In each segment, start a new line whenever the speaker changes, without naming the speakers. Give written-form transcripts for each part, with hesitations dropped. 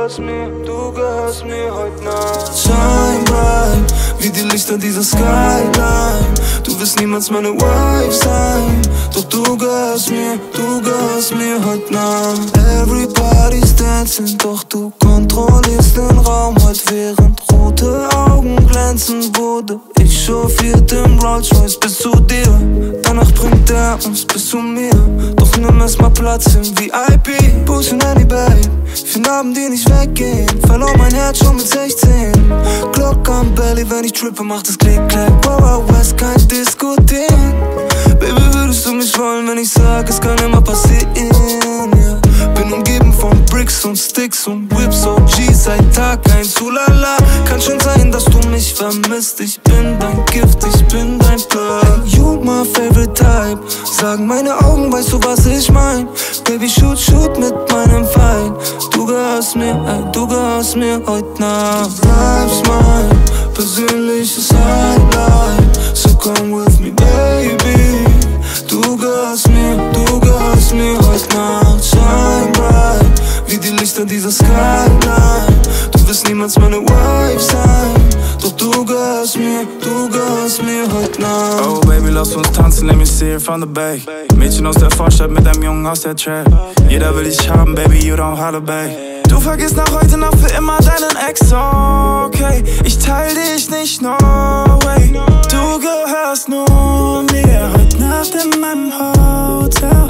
gehörst mir heute Nacht.
Shine bright, wie die Lichter dieser Skyline. Du wirst niemals meine Wife sein, doch du gehörst mir heute Nacht. Everybody's dancing, doch du kontrollierst den Raum heute, während rote Augen glänzen. Wurde ich chauffiert im Rolls Royce bis zu dir. Danach bringt er uns bis zu mir, doch nimm erstmal Platz im VIP. Push Nanny Babe, 4 Narben, die nicht weggehen. Verlor mein Herz schon mit 16. Glock am Belly, wenn ich trippe, macht es Klick, Klack. Wow, West, kein Diskutieren. Baby, würdest du mich wollen, wenn ich sag, es kann immer passieren, yeah. Bin umgeben von Bricks und Sticks und Whips, OGs seit Tag 1, ulala. Kann schon sein, dass du mich vermisst. Ich bin dein Gift, ich bin dein Plug. You my favorite type, sagen meine Augen, weißt du, was ich mein? Baby, shoot mit meinem Feind. Du gehörst mir heute Nacht. Du bleibst mein persönliches Highlight, so come with me, baby. Du gehörst mir heute Nacht. Shine bright, wie die Lichter dieser Skyline. Du wirst niemals meine Wife sein, doch du gehörst mir heute Nacht.
Oh Baby, lass uns tanzen, let me see it from the back. Mädchen aus der Vorstadt mit einem Jungen aus der Trap. Jeder will dich haben, baby, you don't holler back. Du vergisst nach heute Nacht für immer deinen Ex, okay. Ich teil dich nicht, no way. Du gehörst nur mir heute Nacht in meinem Hotel.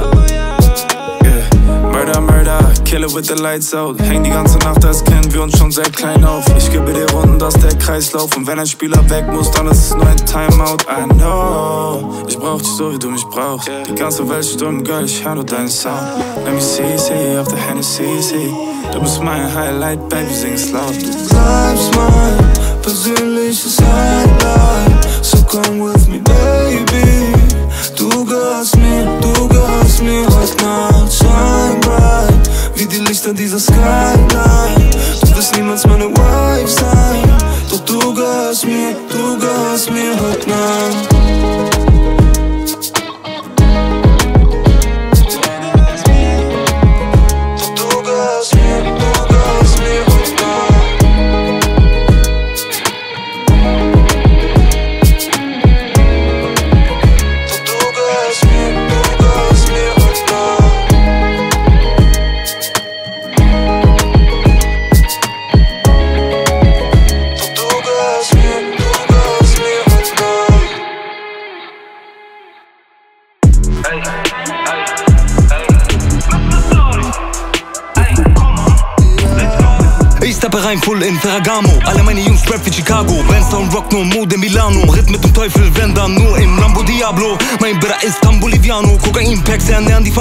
Murder, murder, kill it with the lights out. Häng die ganze Nacht, als kennen wir uns schon sehr klein auf. Ich gebe dir Runden, dass der Kreislauf. Und wenn ein Spieler weg muss, dann ist es nur ein Timeout. I know, ich brauch dich so, wie du mich brauchst. Die ganze Welt stürmt, Girl, ich hör nur deinen Sound. Let me see, auf der Hennessy. Du bist mein Highlight, Baby, sing es laut.
Du bleibst mein persönliches Highlight, so come with me, baby. Du gehörst mir heute Nacht. Shine bright, wie die Lichter dieser Skyline. Du wirst niemals meine Wife sein, doch du gehörst mir heute Nacht.
Ich steppe rein, full in Ferragamo. Alle meine Jungs rap wie Chicago. Bandstone Rock, nur Mode Milano. Ritt mit dem Teufel, wenn dann nur im Lambo Diablo. Mein Bruder ist Boliviano. Kokain-Packs ernähren die